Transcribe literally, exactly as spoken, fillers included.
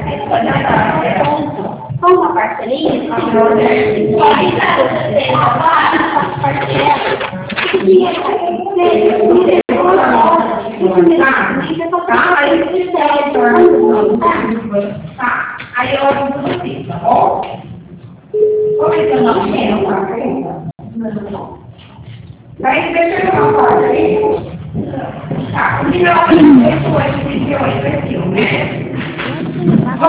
Com uma parceria, aí eu amo tudo isso, tá bom? Como é que eu não tenho uma pergunta? Daí deixa eu falar uma coisa aí. Tá, o melhor é que eu esse perfil, né?